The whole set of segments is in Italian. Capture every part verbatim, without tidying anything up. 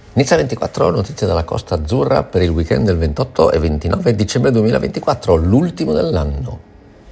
Nizza ventiquattro, notizie dalla Costa Azzurra per il weekend del ventotto e ventinove dicembre duemilaventiquattro, l'ultimo dell'anno.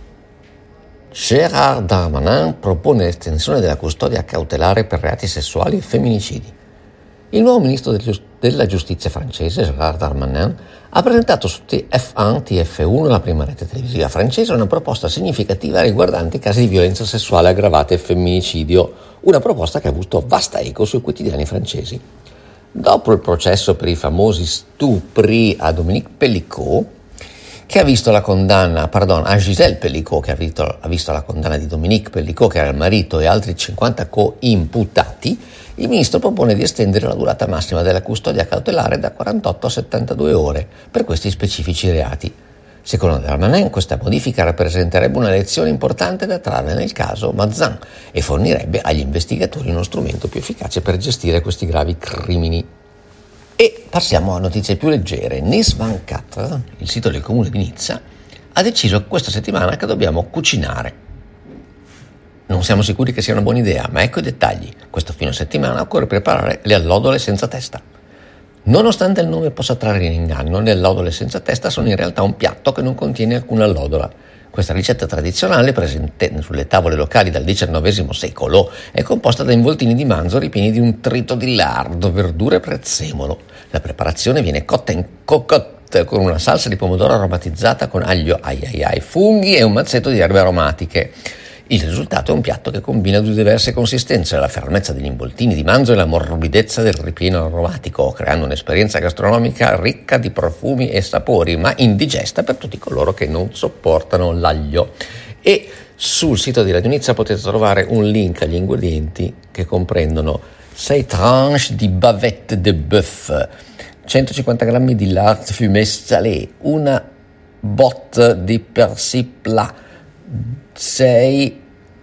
Gérald Darmanin propone l'estensione della custodia cautelare per reati sessuali e femminicidi. Il nuovo ministro della giustizia francese, Gérald Darmanin, ha presentato su T F uno, T F uno, la prima rete televisiva francese, una proposta significativa riguardante i casi di violenza sessuale aggravata e femminicidio, una proposta che ha avuto vasta eco sui quotidiani francesi. Dopo il processo per i famosi stupri a Dominique Pellicot, che ha visto la condanna, pardon, a Gisèle Pellicot, che ha visto, ha visto la condanna di Dominique Pellicot, che era il marito, e altri cinquanta co-imputati, il ministro propone di estendere la durata massima della custodia cautelare da quarantotto a settantadue ore per questi specifici reati. Secondo Darmanin, questa modifica rappresenterebbe una lezione importante da trarre nel caso Mazan e fornirebbe agli investigatori uno strumento più efficace per gestire questi gravi crimini. E passiamo a notizie più leggere. Nice ventiquattro, il sito del comune di Nizza, ha deciso questa settimana che dobbiamo cucinare. Non siamo sicuri che sia una buona idea, ma ecco i dettagli. Questo fine settimana occorre preparare le allodole senza testa. Nonostante il nome possa trarre in inganno, le allodole senza testa sono in realtà un piatto che non contiene alcuna allodola. Questa ricetta tradizionale, presente sulle tavole locali dal diciannovesimo secolo, è composta da involtini di manzo ripieni di un trito di lardo, verdure e prezzemolo. La preparazione viene cotta in cocotte con una salsa di pomodoro aromatizzata con aglio, ai ai ai, funghi e un mazzetto di erbe aromatiche. Il risultato è un piatto che combina due diverse consistenze, la fermezza degli involtini di manzo e la morbidezza del ripieno aromatico, creando un'esperienza gastronomica ricca di profumi e sapori, ma indigesta per tutti coloro che non sopportano l'aglio. E sul sito di Radio Nizza potete trovare un link agli ingredienti che comprendono sei tranche di bavette de bœuf, centocinquanta grammi di lard fumé salé, una botte di persil plat, sei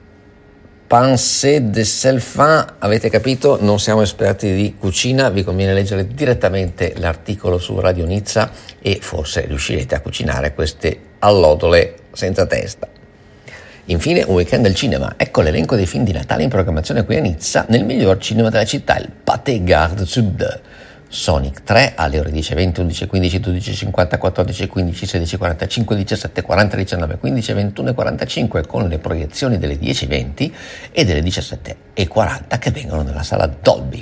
pancé de selfin. Avete capito? Non siamo esperti di cucina, vi conviene leggere direttamente l'articolo su Radio Nizza e forse riuscirete a cucinare queste allodole senza testa. Infine, un weekend del cinema. Ecco l'elenco dei film di Natale in programmazione qui a Nizza, nel miglior cinema della città, il Pathé Garde Sud. Sonic tre alle ore dieci e venti, undici e quindici, dodici e cinquanta, quattordici e quindici, sedici e quarantacinque, diciassette e quaranta, diciannove e quindici, ventuno e quarantacinque, con le proiezioni delle dieci e venti e delle diciassette e quaranta che vengono nella sala Dolby.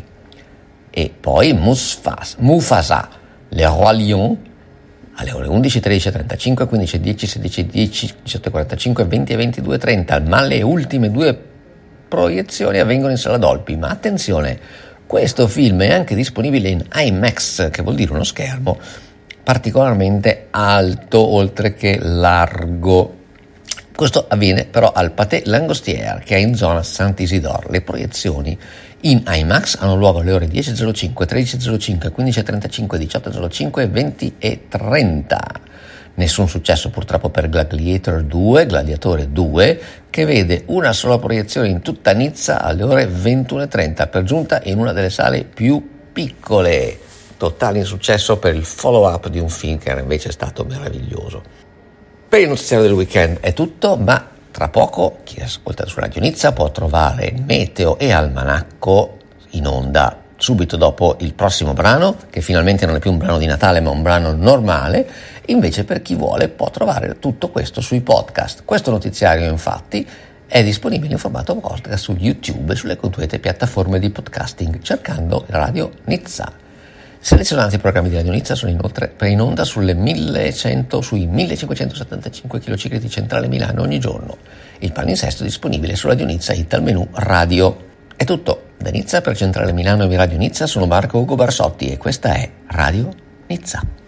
E poi Musfas, Mufasa, Le Roi Lion alle ore undici, tredici e trentacinque, quindici e dieci, sedici e dieci, diciotto e quarantacinque, venti e ventidue e trenta, ma le ultime due proiezioni avvengono in sala Dolby. Ma attenzione, questo film è anche disponibile in IMAX, che vuol dire uno schermo particolarmente alto oltre che largo. Questo avviene però al Pathé Langostière, che è in zona Saint-Isidore. Le proiezioni in IMAX hanno luogo alle ore dieci e zero cinque, tredici e zero cinque, quindici e trentacinque, diciotto e zero cinque e venti e trenta. Nessun successo purtroppo per Gladiator due, Gladiatore due, che vede una sola proiezione in tutta Nizza alle ore ventuno e trenta, per giunta in una delle sale più piccole. Totale insuccesso per il follow-up di un film che era invece stato meraviglioso. Per il notiziario del weekend è tutto, ma tra poco chi ascolta su Radio Nizza può trovare Meteo e Almanacco in onda subito dopo il prossimo brano, che finalmente non è più un brano di Natale ma un brano normale. Invece per chi vuole può trovare tutto questo sui podcast. Questo notiziario infatti è disponibile in formato podcast su YouTube e sulle consuete piattaforme di podcasting cercando Radio Nizza. Selezionati i programmi di Radio Nizza sono inoltre in onda sulle millecento, sui millecinquecentosettantacinque kHz di Centrale Milano ogni giorno. Il palinsesto è disponibile su Radio Nizza Hit al menu Radio. È tutto. Da Nizza per Centrale Milano e Radio Nizza sono Marco Ugo Barsotti e questa è Radio Nizza.